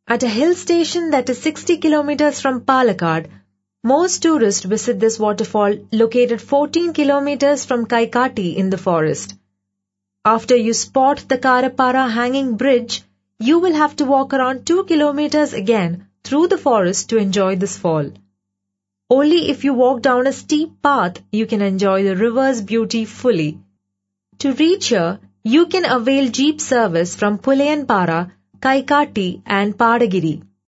At a hill station that is 60 kilometers from Palakkad, most tourists visit this waterfall located 14 kilometers from Kaikati in the forest. After you spot the Karapara hanging bridge, you will have to walk around 2 kilometers again through the forest to enjoy this fall. Only if you walk down a steep path you can enjoy the river's beauty fully. To reach here, you can avail jeep service from Pulayanpara, Kaikati and Padagiri.